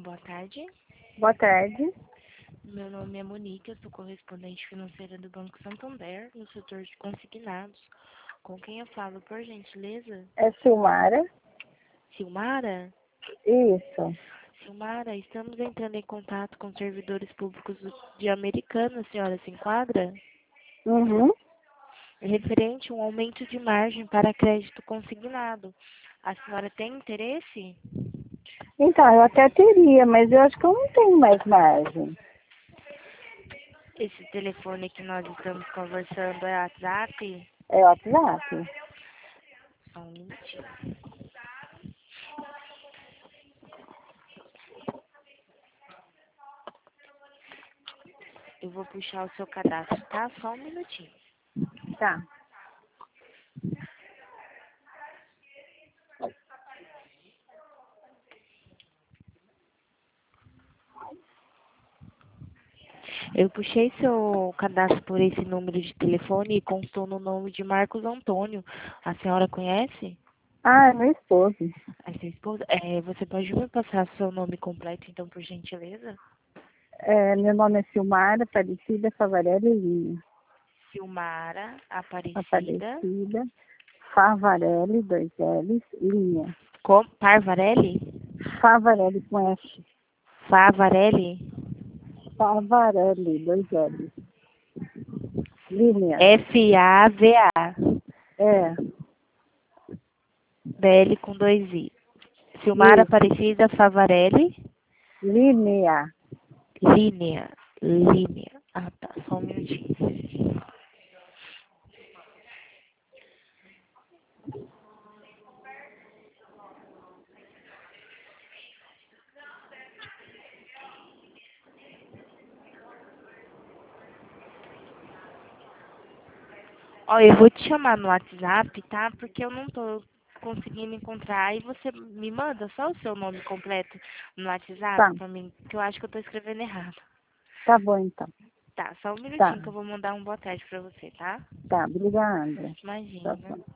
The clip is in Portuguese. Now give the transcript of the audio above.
boa tarde. Boa tarde. Meu nome é Monique, eu sou correspondente financeira do Banco Santander, no setor de consignados. Com quem eu falo, por gentileza? É Silmara? Silmara? Isso. Silmara, estamos entrando em contato com servidores públicos de Americana, a senhora se enquadra? Uhum. Referente a um aumento de margem para crédito consignado. A senhora tem interesse? Então, eu até teria, mas eu acho que eu não tenho mais margem. Esse telefone que nós estamos conversando é WhatsApp? É o WhatsApp? Só um minutinho. Eu vou puxar o seu cadastro, tá? Só um minutinho. Tá. Eu puxei seu cadastro por esse número de telefone e constou no nome de Marcos Antônio. A senhora conhece? Ah, é meu esposo. A sua esposa? Você pode me passar seu nome completo, então, por gentileza? Meu nome é Silmara Aparecida Favarelli Linha. Silmara Aparecida Aparecida Favarelli, 2 L's, Linha. Parvarelli? Favarelli com F. Favarelli? Favarelli, 2 L's. Linha. Fava. É, BL com 2 I. Silmara isso. Aparecida Favarelli? Linha. Linea. Linea. Ah, tá. Só um minutinho. Ó, eu vou te chamar no WhatsApp, tá? Porque eu não tô conseguindo encontrar. Aí você me manda só o seu nome completo no WhatsApp Tá. pra mim, que eu acho que eu tô escrevendo errado. Tá bom, então. Tá, só um Tá. minutinho que eu vou mandar um boa tarde pra você, tá? Tá, obrigada. Tá Imagina. bom.